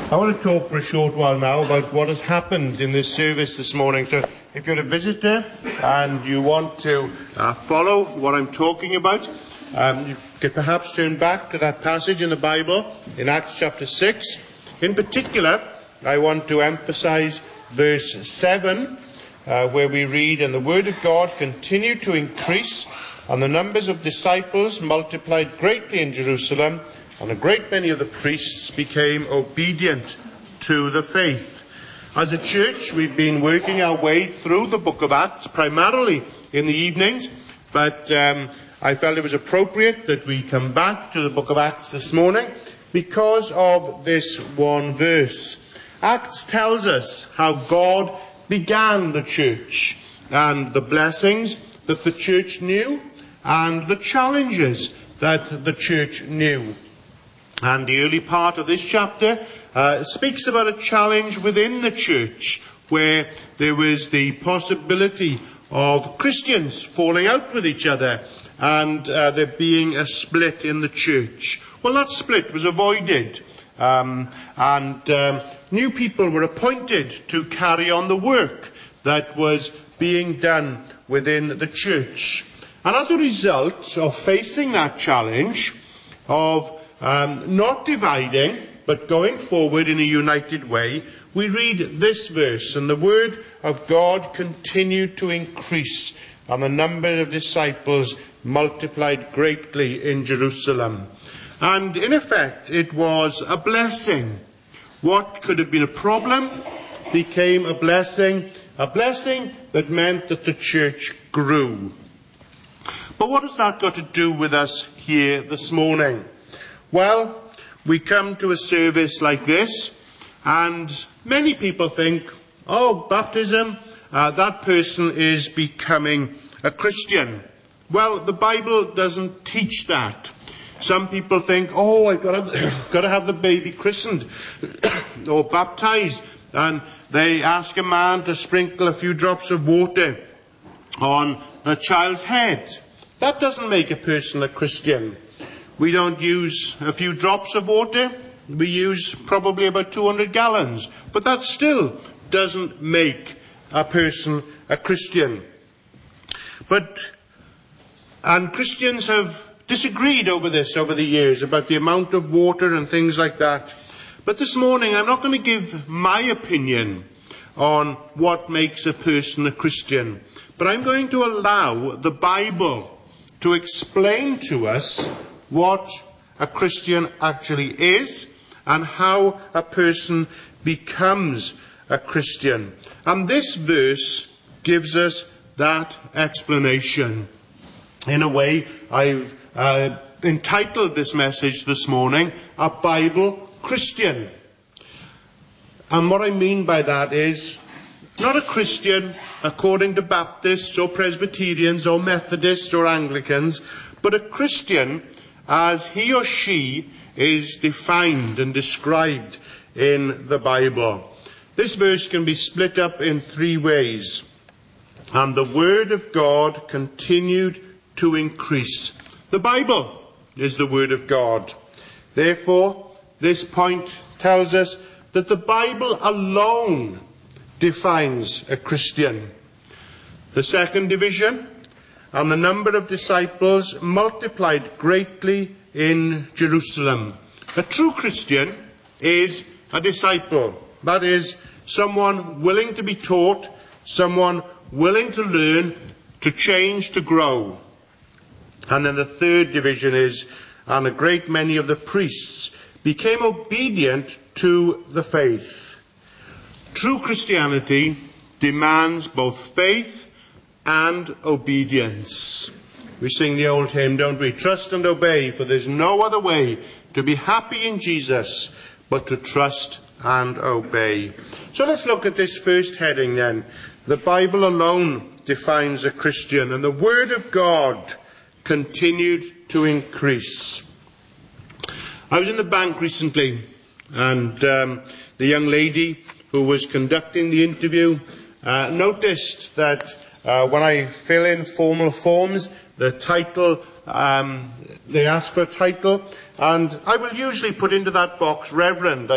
I want to talk for a short while now about what has happened in this service this morning. So if you're a visitor and you want to follow what I'm talking about, you could perhaps turn back to that passage in the Bible in Acts chapter 6. In particular, I want to emphasize verse 7, where we read, "And the word of God continued to increase, and the numbers of disciples multiplied greatly in Jerusalem, and a great many of the priests became obedient to the faith." As a church, we've been working our way through the book of Acts, primarily in the evenings, but I felt it was appropriate that we come back to the book of Acts this morning because of this one verse. Acts tells us how God began the church and the blessings that the church knew and the challenges that the church knew. And the early part of this chapter speaks about a challenge within the church where there was the possibility of Christians falling out with each other and there being a split in the church. Well, that split was avoided, and new people were appointed to carry on the work that was being done within the church. And as a result of facing that challenge of not dividing, but going forward in a united way, we read this verse, "And the word of God continued to increase, and the number of disciples multiplied greatly in Jerusalem." And in effect, it was a blessing. What could have been a problem became a blessing that meant that the church grew. But what has that got to do with us here this morning? Well, we come to a service like this, and many people think, baptism, that person is becoming a Christian. Well, the Bible doesn't teach that. Some people think, I've got to have the baby christened or baptized, and they ask a man to sprinkle a few drops of water on the child's head. That doesn't make a person a Christian. We don't use a few drops of water. We use probably about 200 gallons. But that still doesn't make a person a Christian. And Christians have disagreed over this over the years, about the amount of water and things like that. But this morning I'm not going to give my opinion on what makes a person a Christian. But I'm going to allow the Bible to explain to us what a Christian actually is and how a person becomes a Christian. And this verse gives us that explanation. In a way, I've entitled this message this morning, "A Bible Christian." And what I mean by that is, not a Christian according to Baptists or Presbyterians or Methodists or Anglicans, but a Christian as he or she is defined and described in the Bible. This verse can be split up in three ways. "And the word of God continued to increase." The Bible is the word of God. Therefore, this point tells us that the Bible alone defines a Christian. The second division, "And the number of disciples multiplied greatly in Jerusalem." A true Christian is a disciple. That is, someone willing to be taught, someone willing to learn, to change, to grow. And then the third division is, "And a great many of the priests became obedient to the faith." True Christianity demands both faith and obedience. We sing the old hymn, don't we? "Trust and obey, for there's no other way to be happy in Jesus but to trust and obey." So let's look at this first heading then. The Bible alone defines a Christian, and the Word of God continued to increase. I was in the bank recently, and the young lady who was conducting the interview noticed that when I fill in formal forms, the title, they ask for a title, and I will usually put into that box Reverend. I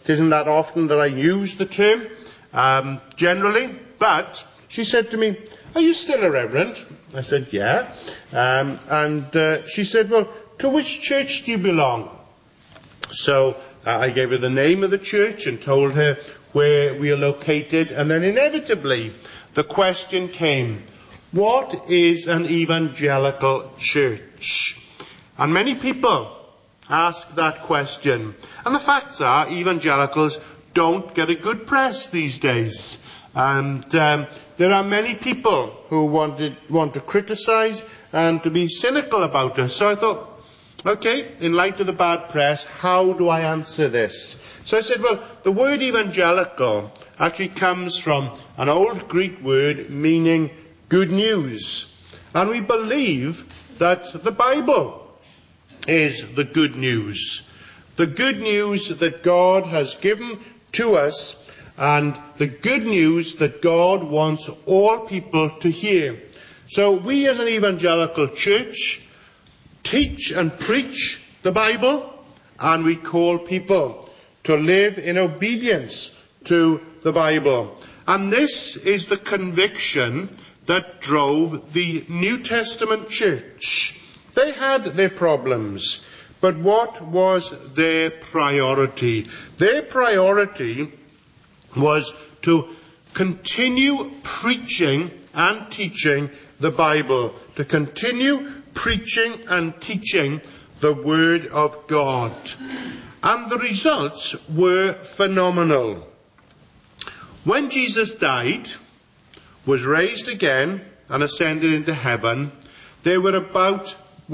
It isn't that often that I use the term, generally, but she said to me, "Are you still a reverend?" I said, "Yeah." She said, "Well, to which church do you belong?" So I gave her the name of the church and told her where we are located, and then inevitably the question came, what is an evangelical church? And many people ask that question. And the facts are, evangelicals don't get a good press these days. And there are many people who want to criticize and to be cynical about us. So I thought, okay, in light of the bad press, how do I answer this? So I said, well, the word evangelical actually comes from an old Greek word meaning good news. And we believe that the Bible is the good news. The good news that God has given to us, and the good news that God wants all people to hear. So we as an evangelical church teach and preach the Bible, and we call people to live in obedience to the Bible. And this is the conviction that drove the New Testament church. They had their problems, but what was their priority? Their priority was to continue preaching and teaching the Bible, to continue preaching and teaching the Word of God. And the results were phenomenal. When Jesus died, was raised again, and ascended into heaven, there were about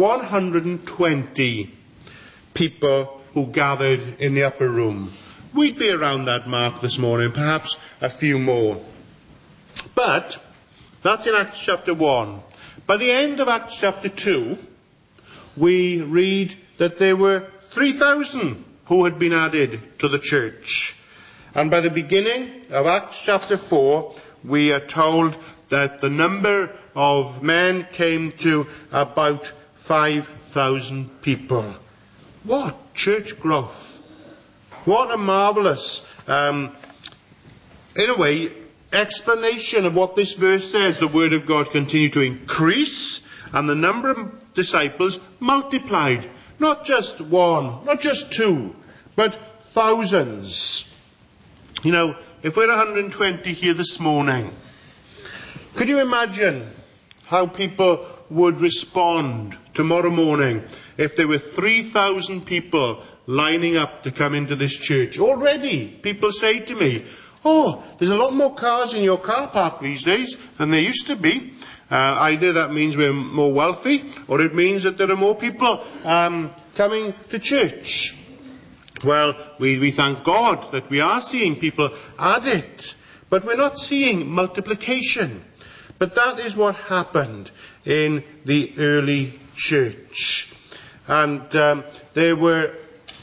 120 people who gathered in the upper room. We'd be around that mark this morning, perhaps a few more. But that's in Acts chapter 1. By the end of Acts chapter 2, we read that there were 3,000 who had been added to the church. And by the beginning of Acts chapter 4, we are told that the number of men came to about 5,000 people. What church growth! What a marvellous, in a way, explanation of what this verse says. The Word of God continued to increase, and the number of disciples multiplied. Not just one, not just two, but thousands. You know, if we're 120 here this morning, could you imagine how people would respond tomorrow morning if there were 3,000 people lining up to come into this church? Already, people say to me, "Oh, there's a lot more cars in your car park these days than there used to be." Either that means we're more wealthy, or it means that there are more people coming to church. Well, we thank God that we are seeing people added, but we're not seeing multiplication. But that is what happened in the early church. And there were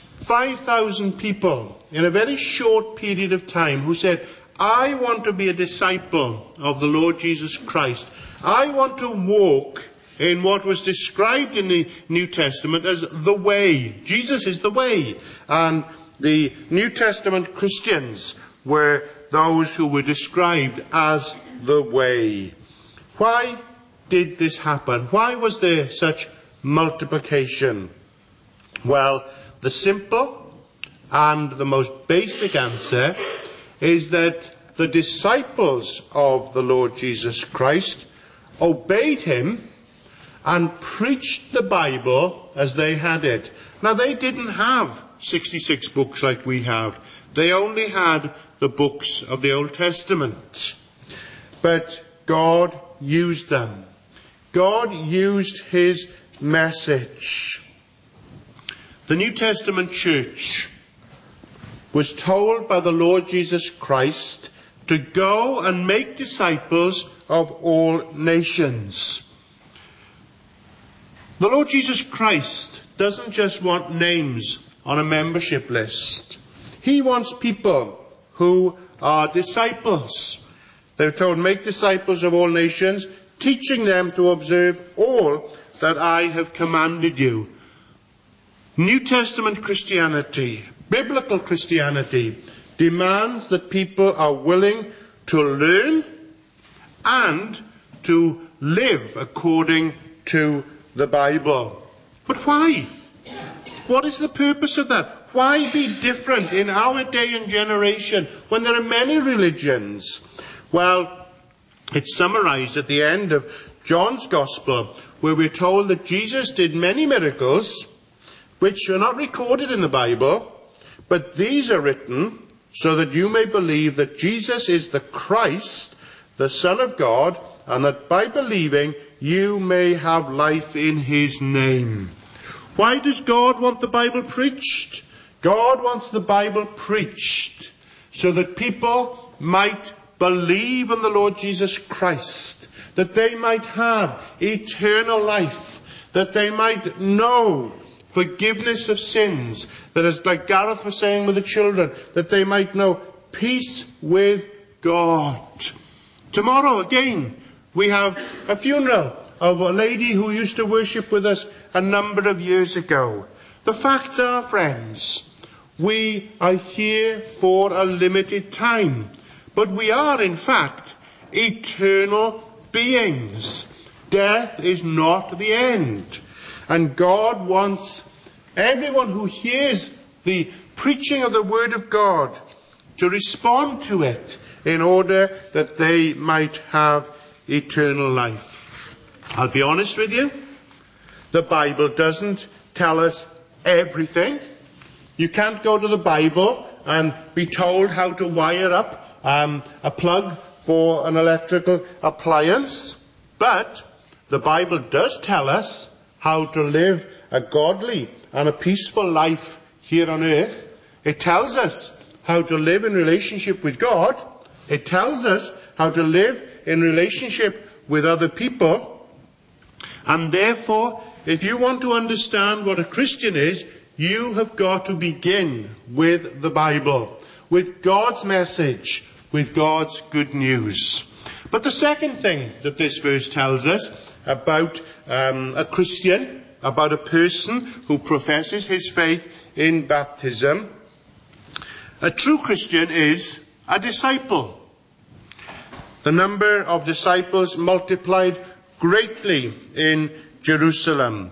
5,000 people in a very short period of time who said, "I want to be a disciple of the Lord Jesus Christ. I want to walk in what was described in the New Testament as the way. Jesus is the way." And the New Testament Christians were those who were described as the way. Why did this happen? Why was there such multiplication? Well, the simple and the most basic answer is that the disciples of the Lord Jesus Christ obeyed him and preached the Bible as they had it. Now, they didn't have 66 books like we have. They only had the books of the Old Testament. But God used them. God used his message. The New Testament church was told by the Lord Jesus Christ to go and make disciples of all nations. The Lord Jesus Christ doesn't just want names on a membership list. He wants people who are disciples. They're told, "Make disciples of all nations, teaching them to observe all that I have commanded you." New Testament Christianity Biblical Christianity demands that people are willing to learn and to live according to the Bible. But why? What is the purpose of that? Why be different in our day and generation when there are many religions? Well, it's summarized at the end of John's Gospel, where we're told that Jesus did many miracles which are not recorded in the Bible, but these are written so that you may believe that Jesus is the Christ, the Son of God, and that by believing you may have life in his name. Why does God want the Bible preached? God wants the Bible preached so that people might believe in the Lord Jesus Christ, that they might have eternal life, that they might know forgiveness of sins, that is, like Gareth was saying with the children, that they might know peace with God. Tomorrow again we have a funeral of a lady who used to worship with us a number of years ago. The facts are, friends, we are here for a limited time, but we are in fact eternal beings. Death is not the end. And God wants everyone who hears the preaching of the Word of God to respond to it in order that they might have eternal life. I'll be honest with you, the Bible doesn't tell us everything. You can't go to the Bible and be told how to wire up a plug for an electrical appliance, but the Bible does tell us how to live a godly and a peaceful life here on earth. It tells us how to live in relationship with God. It tells us how to live in relationship with other people. And therefore, if you want to understand what a Christian is, you have got to begin with the Bible, with God's message, with God's good news. But the second thing that this verse tells us about a Christian, about a person who professes his faith in baptism, a true Christian is a disciple. The number of disciples multiplied greatly in Jerusalem.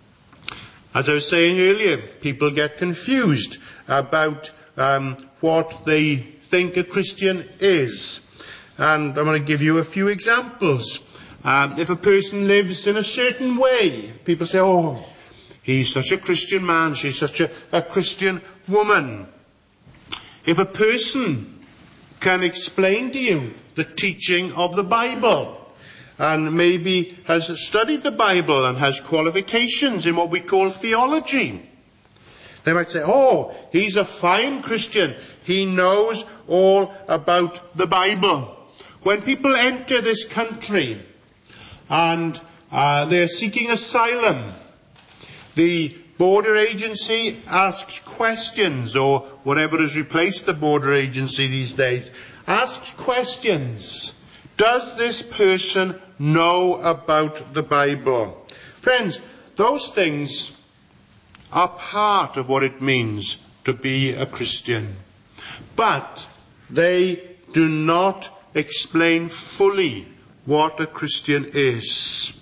As I was saying earlier, people get confused about what they think a Christian is. And I'm going to give you a few examples. If a person lives in a certain way, people say, oh, he's such a Christian man, she's such a Christian woman. If a person can explain to you the teaching of the Bible, and maybe has studied the Bible and has qualifications in what we call theology, they might say, oh, he's a fine Christian. He knows all about the Bible. When people enter this country and they're seeking asylum, the border agency asks questions, or whatever has replaced the border agency these days, asks questions. Does this person know about the Bible? Friends, those things are part of what it means to be a Christian. But they do not explain fully what a Christian is.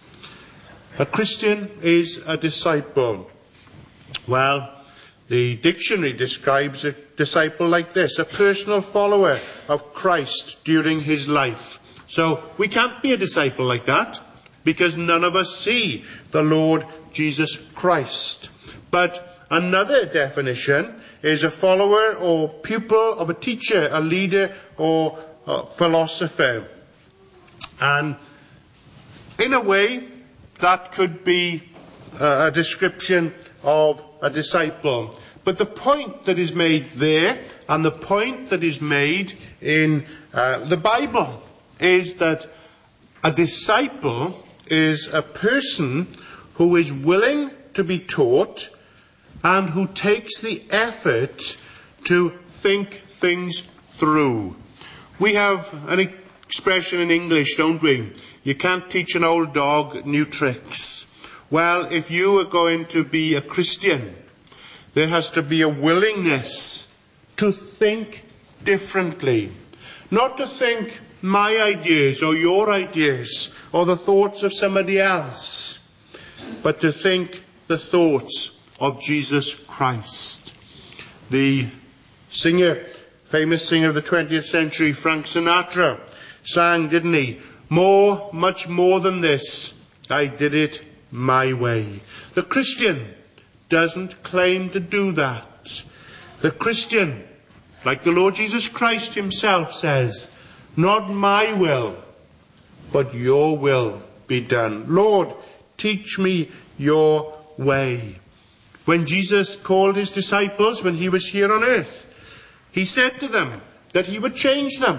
A Christian is a disciple. Well, the dictionary describes a disciple like this: a personal follower of Christ during his life. So we can't be a disciple like that, because none of us see the Lord Jesus Christ. But another definition is a follower or pupil of a teacher, a leader or a philosopher. And in a way, that could be a description of a disciple. But the point that is made there, and the point that is made in the Bible, is that a disciple is a person who is willing to be taught and who takes the effort to think things through. We have an expression in English, don't we? You can't teach an old dog new tricks. Well, if you are going to be a Christian, There has to be a willingness to think differently. Not to think my ideas or your ideas or the thoughts of somebody else, but to think the thoughts of Jesus Christ. The famous singer of the 20th century, Frank Sinatra, sang, didn't he? Much more than this, I did it my way. The Christian doesn't claim to do that. The Christian, like the Lord Jesus Christ himself says, not my will, but your will be done. Lord, teach me your way. When Jesus called his disciples when he was here on earth, he said to them that he would change them.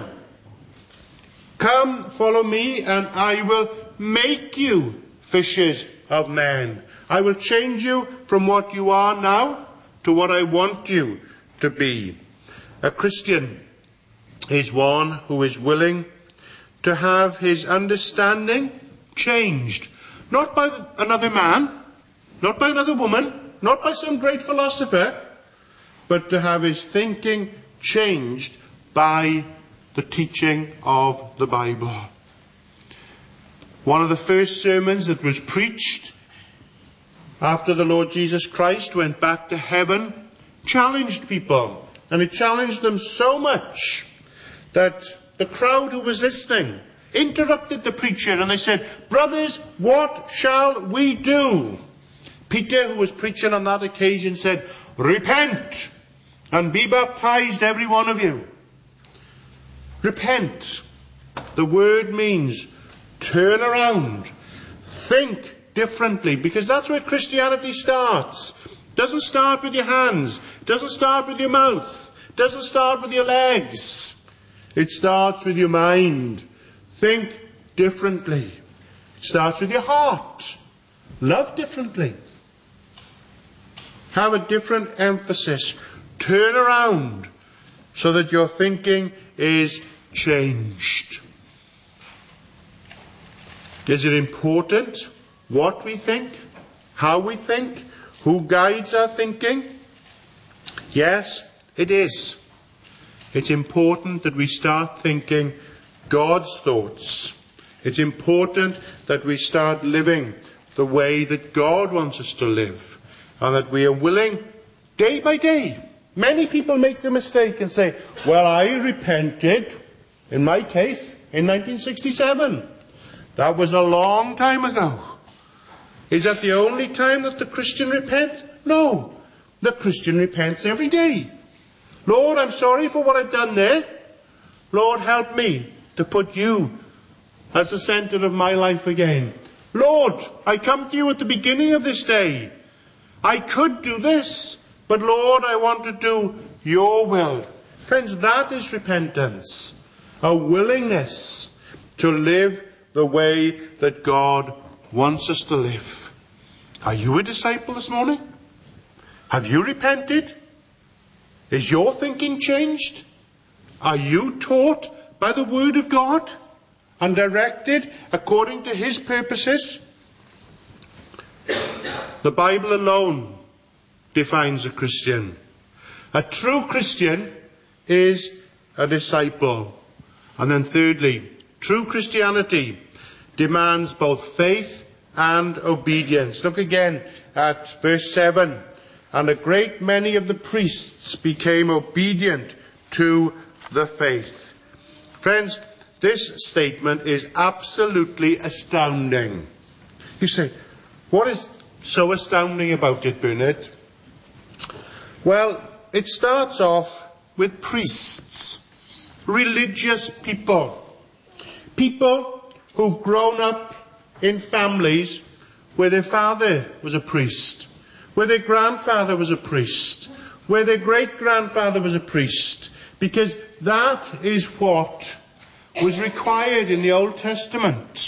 Come, follow me, and I will make you fishers of men. I will change you from what you are now to what I want you to be. A Christian is one who is willing to have his understanding changed. Not by another man, not by another woman, not by some great philosopher, but to have his thinking changed by the teaching of the Bible. One of the first sermons that was preached after the Lord Jesus Christ went back to heaven challenged people. And it challenged them so much that the crowd who was listening interrupted the preacher and they said, "Brothers, what shall we do?" Peter, who was preaching on that occasion, said, "Repent and be baptized, every one of you." Repent. The word means turn around, think differently, because that's where Christianity starts. It doesn't start with your hands, it doesn't start with your mouth, it doesn't start with your legs. It starts with your mind. Think differently. It starts with your heart. Love differently. Have a different emphasis. Turn around so that your thinking is changed. Is it important what we think? How we think? Who guides our thinking? Yes, it is. It's important that we start thinking God's thoughts. It's important that we start living the way that God wants us to live, and that we are willing, day by day. Many people make the mistake and say, "Well, I repented, in my case, in 1967. That was a long time ago." Is that the only time that the Christian repents? No. The Christian repents every day. Lord, I'm sorry for what I've done there. Lord, help me to put you as the center of my life again. Lord, I come to you at the beginning of this day. I could do this, but Lord, I want to do your will. Friends, that is repentance. A willingness to live the way that God wants us to live. Are you a disciple this morning? Have you repented? Is your thinking changed? Are you taught by the Word of God and directed according to His purposes? The Bible alone defines a Christian. A true Christian is a disciple. And then thirdly, true Christianity demands both faith and obedience. Look again at verse 7. And a great many of the priests became obedient to the faith. Friends, this statement is absolutely astounding. You say, what is so astounding about it, Bernard? Well, it starts off with priests, religious people. People who've grown up in families where their father was a priest, where their grandfather was a priest, where their great-grandfather was a priest, because that is what was required in the Old Testament.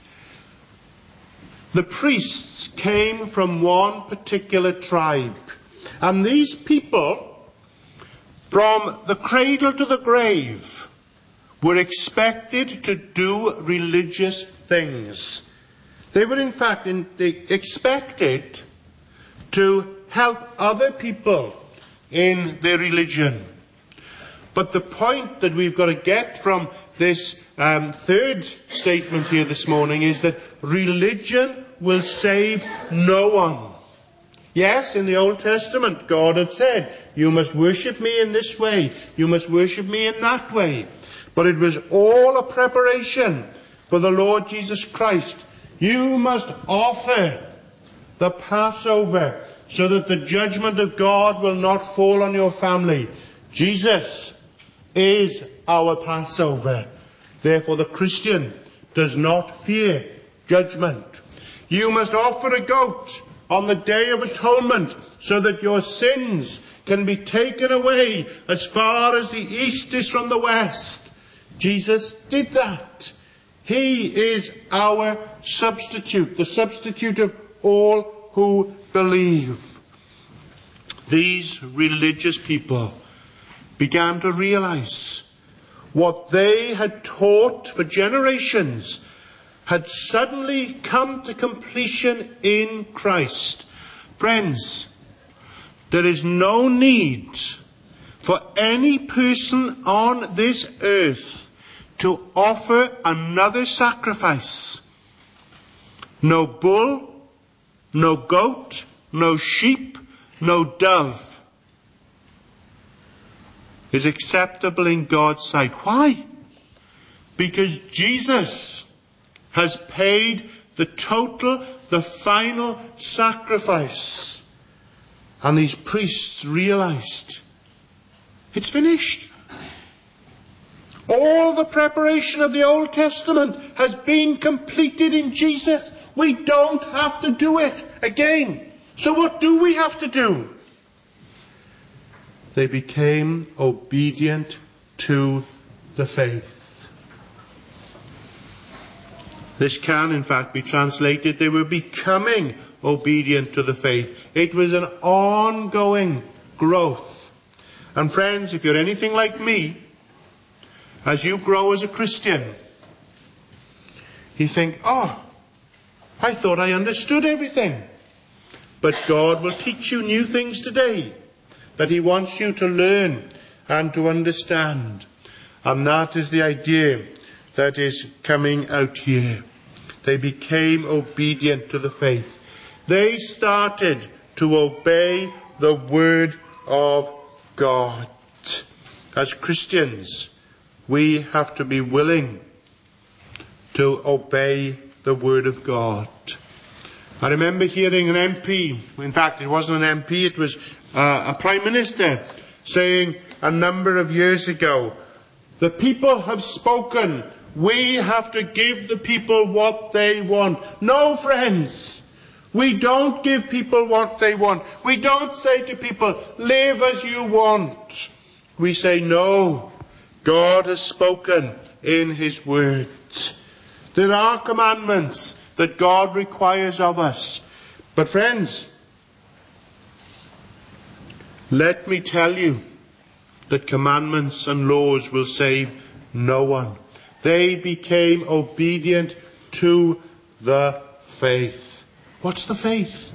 The priests came from one particular tribe, and these people, from the cradle to the grave, were expected to do religious things. They were in fact expected to help other people in their religion. But the point that we've got to get from this third statement here this morning is that religion will save no one. Yes, in the Old Testament, God had said, you must worship me in this way, you must worship me in that way. But it was all a preparation for the Lord Jesus Christ. You must offer the Passover so that the judgment of God will not fall on your family. Jesus is our Passover. Therefore the Christian does not fear judgment. You must offer a goat on the Day of Atonement so that your sins can be taken away as far as the east is from the west. Jesus did that. He is our substitute, the substitute of all who believe. These religious people began to realize what they had taught for generations had suddenly come to completion in Christ. Friends, there is no need for any person on this earth to offer another sacrifice. No bull, no goat, no sheep, no dove is acceptable in God's sight. Why? Because Jesus has paid the total, the final sacrifice. And these priests realized, it's finished. All the preparation of the Old Testament has been completed in Jesus. We don't have to do it again. So what do we have to do? They became obedient to the faith. This can, in fact, be translated, they were becoming obedient to the faith. It was an ongoing growth. And friends, if you're anything like me, as you grow as a Christian, you think, I thought I understood everything. But God will teach you new things today that He wants you to learn and to understand. And that is the idea that is coming out here. They became obedient to the faith. They started to obey the Word of God. As Christians, we have to be willing to obey the Word of God. I remember hearing an MP, in fact it wasn't an MP, it was a Prime Minister, saying a number of years ago, the people have spoken, we have to give the people what they want. No, friends, we don't give people what they want. We don't say to people, live as you want. We say, no, God has spoken in His Word. There are commandments that God requires of us. But friends, let me tell you that commandments and laws will save no one. They became obedient to the faith. What's the faith?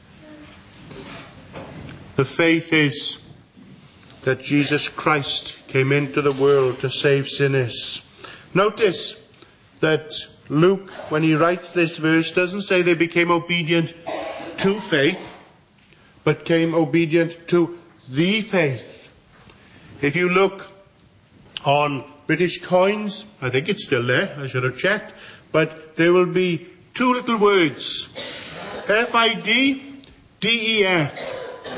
The faith is that Jesus Christ came into the world to save sinners. Notice that Luke, when he writes this verse, doesn't say they became obedient to faith, but came obedient to the faith. If you look on British coins, I think it's still there, I should have checked, but there will be two little words, F-I-D-D-E-F.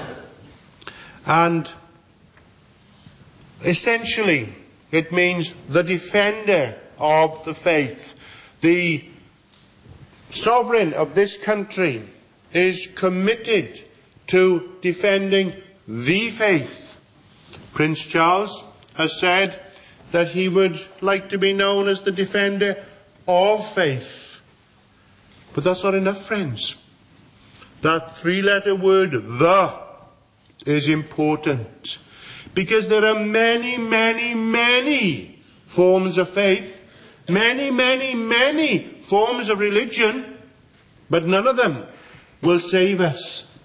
And essentially, it means the defender of the faith. The sovereign of this country is committed to defending the faith. Prince Charles has said that he would like to be known as the defender of faith. But that's not enough, friends. That three-letter word, the, is important. Because there are many, many, many forms of faith. Many, many, many forms of religion. But none of them will save us. But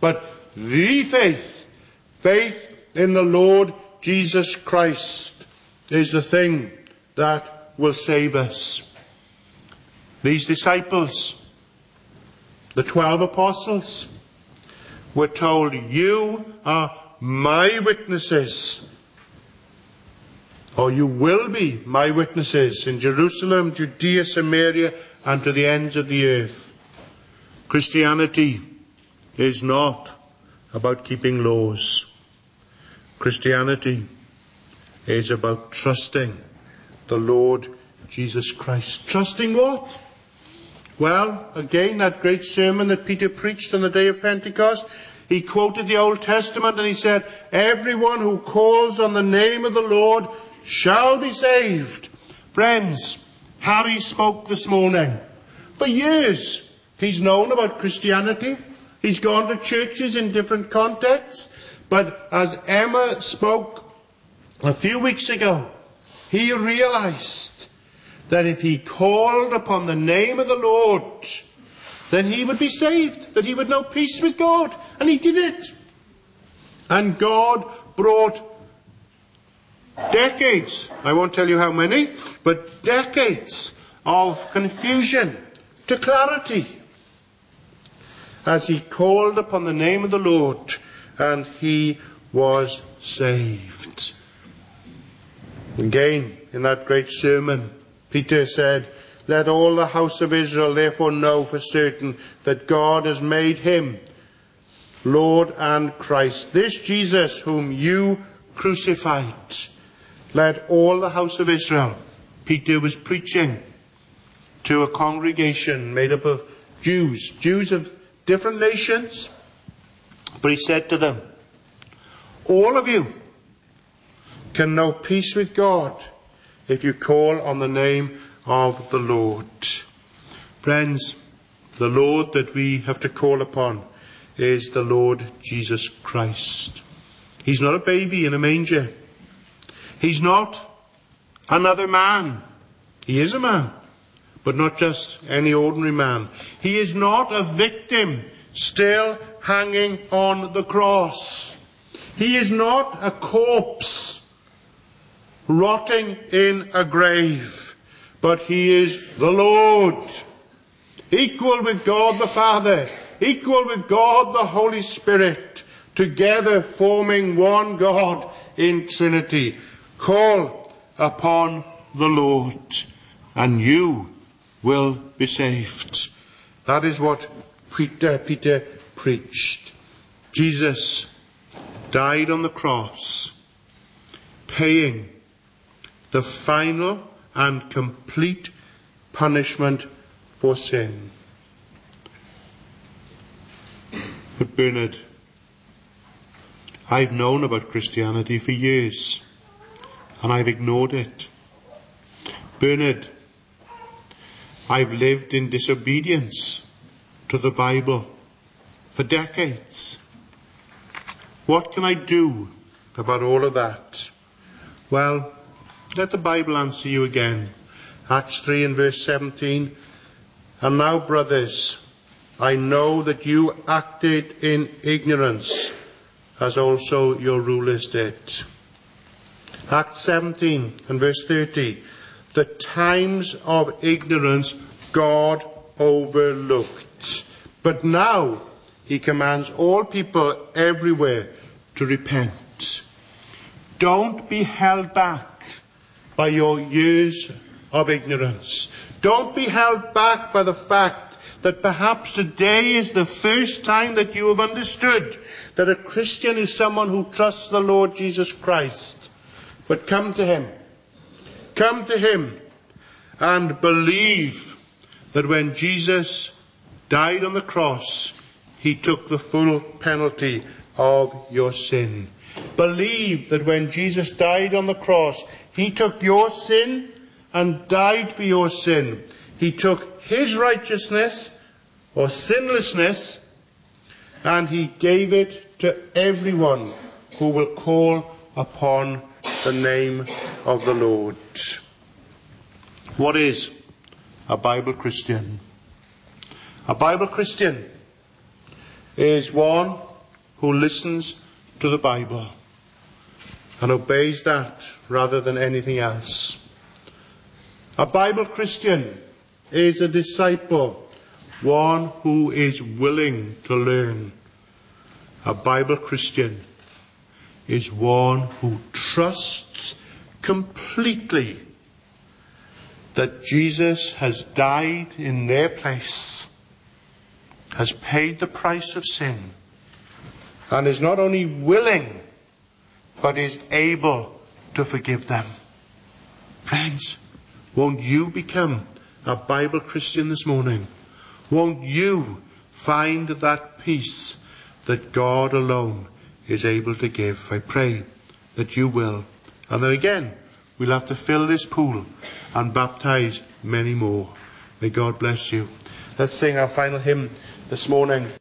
the faith. Faith in the Lord Jesus Christ is the thing that will save us. These disciples, the 12 apostles, were told, you are my witnesses, or you will be my witnesses in Jerusalem, Judea, Samaria, and to the ends of the earth. Christianity is not about keeping laws. Christianity is about trusting the Lord Jesus Christ. Trusting what? Well, again, that great sermon that Peter preached on the day of Pentecost, he quoted the Old Testament and he said, everyone who calls on the name of the Lord shall be saved. Friends, Harry spoke this morning. For years, he's known about Christianity. He's gone to churches in different contexts. But as Emma spoke a few weeks ago, he realized that if he called upon the name of the Lord, then he would be saved, that he would know peace with God. And he did it. And God brought decades, I won't tell you how many, but decades of confusion to clarity as he called upon the name of the Lord, and he was saved. Again, in that great sermon, Peter said, let all the house of Israel therefore know for certain that God has made him Lord and Christ, this Jesus whom you crucified. Let all the house of Israel. Peter was preaching to a congregation made up of Jews of different nations. But he said to them, all of you can know peace with God if you call on the name of the Lord. Friends, the Lord that we have to call upon is the Lord Jesus Christ. He's not a baby in a manger. He's not another man. He is a man, but not just any ordinary man. He is not a victim still hanging on the cross. He is not a corpse rotting in a grave, but he is the Lord, equal with God the Father, equal with God the Holy Spirit, together forming one God in Trinity. Call upon the Lord, and you will be saved. That is what Peter preached. Jesus died on the cross, paying the final and complete punishment for sin. But Bernard, I've known about Christianity for years, and I've ignored it. Bernard, I've lived in disobedience to the Bible for decades. What can I do about all of that? Well, let the Bible answer you again. Acts 3 and verse 17. And now, brothers, I know that you acted in ignorance, as also your rulers did. Acts 17 and verse 30. The times of ignorance God overlooked. But now he commands all people everywhere to repent. Don't be held back by your years of ignorance. Don't be held back by the fact that perhaps today is the first time that you have understood that a Christian is someone who trusts the Lord Jesus Christ. But come to him. Come to him and believe that when Jesus died on the cross, he took the full penalty of your sin. Believe that when Jesus died on the cross, he took your sin and died for your sin. He took his righteousness or sinlessness and he gave it to everyone who will call upon the name of the Lord. What is a Bible Christian? A Bible Christian is one who listens to the Bible and obeys that rather than anything else. A Bible Christian is a disciple, one who is willing to learn. A Bible Christian is one who trusts completely that Jesus has died in their place, has paid the price of sin, and is not only willing, but is able to forgive them. Friends, won't you become a Bible Christian this morning? Won't you find that peace that God alone is able to give? I pray that you will. And then again, we'll have to fill this pool and baptize many more. May God bless you. Let's sing our final hymn this morning.